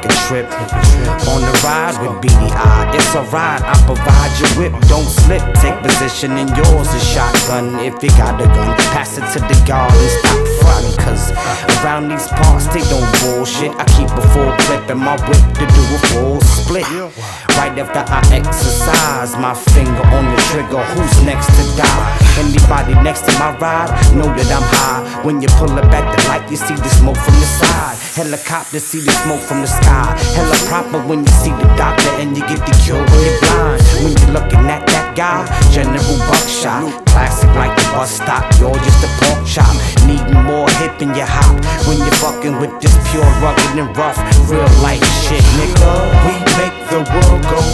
a trip. On the ride with BDI, it's a ride, I provide you whip. Don't slip, take position in yours, a shotgun. If you got a gun, pass it to the guard and stop frontin'. Cause around these parts they don't bullshit. I keep a full clip in my whip to do a full split. Right after I exercise, my finger on the trigger, who's next to die? Anybody next to my ride, know that I'm high. When you pull up at the light, you see the smoke from the side. Helicopter, see the smoke from the sky. Hella proper when you see the doctor and you get the cure when you're blind. When you're looking at that guy, General Buckshot. Classic like the bus stop, you're just a pork chop. Needing more hip in your hop when you're fucking with this pure rugged and rough, real life shit, nigga. We make the world go